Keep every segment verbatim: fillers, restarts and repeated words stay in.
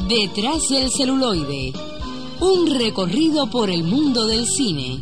Detrás del celuloide, un recorrido por el mundo del cine.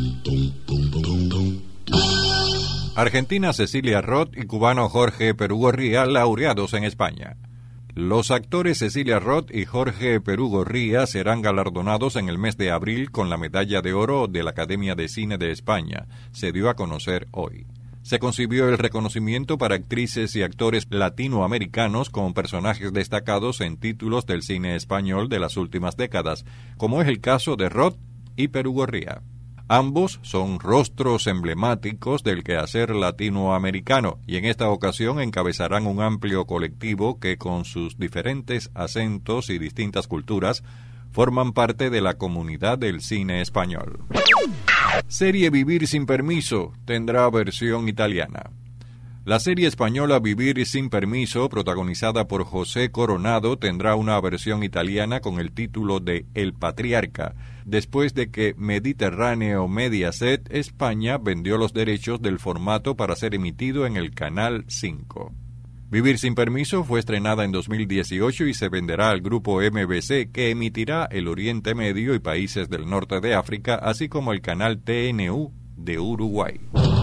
Argentina Cecilia Roth y cubano Jorge Perugorría, laureados en España. Los actores Cecilia Roth y Jorge Perugorría serán galardonados en el mes de abril con la Medalla de Oro de la Academia de Cine de España. Se dio a conocer hoy. Se concibió el reconocimiento para actrices y actores latinoamericanos con personajes destacados en títulos del cine español de las últimas décadas, como es el caso de Roth y Perugorría. Ambos son rostros emblemáticos del quehacer latinoamericano y en esta ocasión encabezarán un amplio colectivo que con sus diferentes acentos y distintas culturas forman parte de la comunidad del cine español. Serie Vivir sin permiso tendrá versión italiana. La serie española Vivir sin permiso, protagonizada por José Coronado, tendrá una versión italiana con el título de El Patriarca, después de que Mediterráneo Mediaset España vendió los derechos del formato para ser emitido en el Canal cinco. Vivir sin permiso fue estrenada en dos mil dieciocho y se venderá al grupo M B C, que emitirá el Oriente Medio y países del norte de África, así como el canal T N U de Uruguay.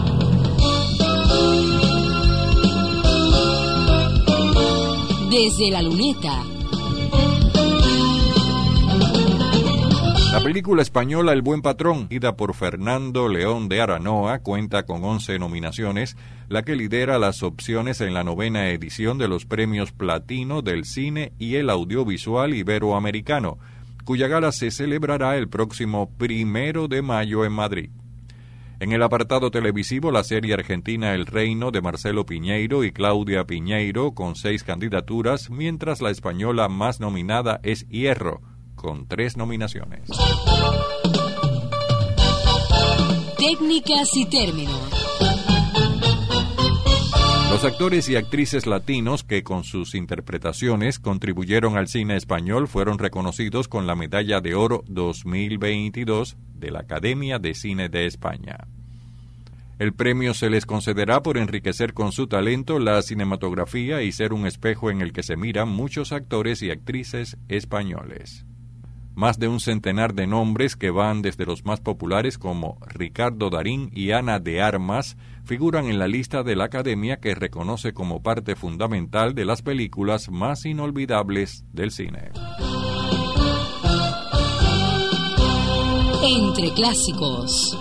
Desde la luneta. La película española El Buen Patrón, dirigida por Fernando León de Aranoa, cuenta con once nominaciones, la que lidera las opciones en la novena edición de los premios Platino del Cine y el Audiovisual Iberoamericano, cuya gala se celebrará el próximo primero de mayo en Madrid. En el apartado televisivo, la serie argentina El Reino de Marcelo Piñeiro y Claudia Piñeiro, con seis candidaturas, mientras la española más nominada es Hierro, con tres nominaciones. Técnicas y términos. Los actores y actrices latinos que con sus interpretaciones contribuyeron al cine español fueron reconocidos con la Medalla de Oro dos mil veintidós de la Academia de Cine de España. El premio se les concederá por enriquecer con su talento la cinematografía y ser un espejo en el que se miran muchos actores y actrices españoles. Más de un centenar de nombres que van desde los más populares como Ricardo Darín y Ana de Armas figuran en la lista de la Academia, que reconoce como parte fundamental de las películas más inolvidables del cine. Entre clásicos.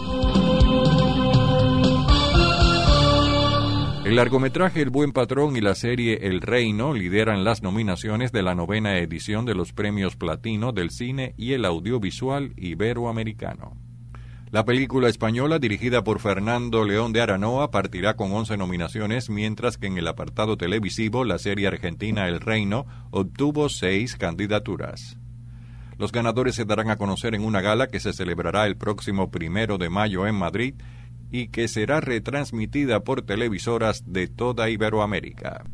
El largometraje El Buen Patrón y la serie El Reino lideran las nominaciones de la novena edición de los premios Platino del Cine y el Audiovisual Iberoamericano. La película española, dirigida por Fernando León de Aranoa, partirá con once nominaciones, mientras que en el apartado televisivo la serie argentina El Reino obtuvo seis candidaturas. Los ganadores se darán a conocer en una gala que se celebrará el próximo primero de mayo en Madrid y que será retransmitida por televisoras de toda Iberoamérica.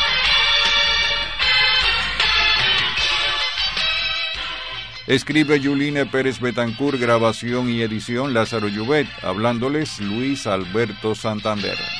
Escribe Yuline Pérez Betancourt, grabación y edición Lázaro Llubet, hablándoles Luis Alberto Santander.